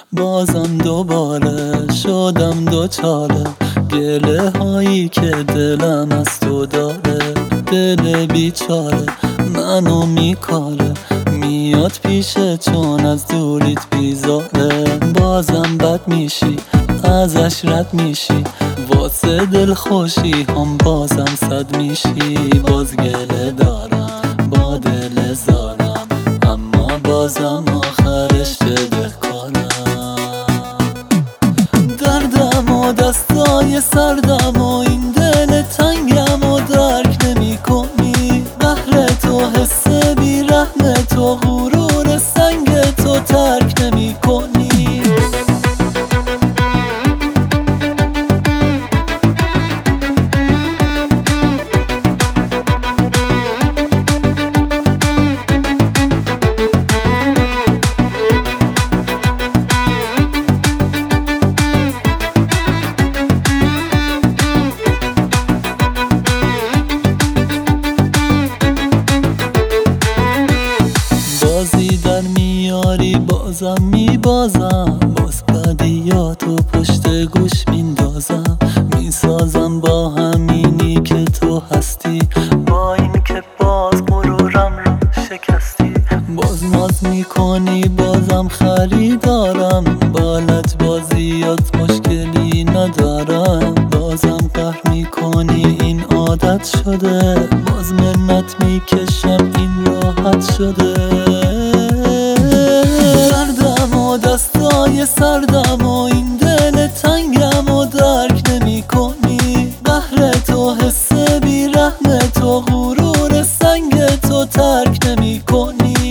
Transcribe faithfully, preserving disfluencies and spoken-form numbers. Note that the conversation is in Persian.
بازم دوباره شدم دوچاره گله هایی که دلم از تو داره. دل بیچاره منو میکاره، میاد پیشه چون از دوریت بیزاره. بازم بد میشی ازش رد میشی، واسه دل خوشی هم بازم صد میشی. باز گله دارم با دل زارم، اما بازم آخرش بده کنم. دردم و دستای سردم و این دل تنگم و درک نمی کنی. بهر تو حس بی رحم تو، غرور سنگ تو ترک نمی کنی. بازی در میاری بازم میبازم، باز بدیاتو پشت گوش میندازم. میسازم با همینی که تو هستی، با این که باز غرورم رو شکستی. باز ناز میکنی بازم خریدارم، بالت بازیات مشکلی ندارم. بازم قهر میکنی این عادت شده، باز منت میکشم این راحت شده. دردم و دستای سردم و این دل تنگم و درک نمی کنی. بهر تو حس بی رحم تو، غرور سنگ تو ترک نمی کنی.